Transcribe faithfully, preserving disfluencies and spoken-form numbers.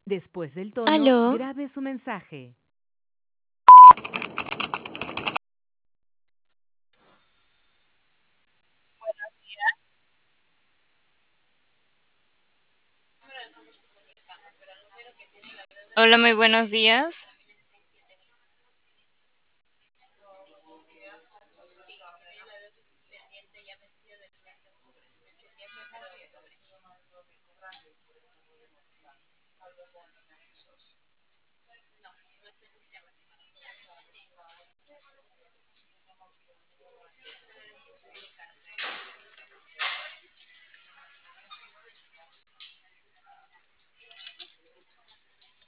Después del tono, Aló, grabe su mensaje. hola, muy buenos días.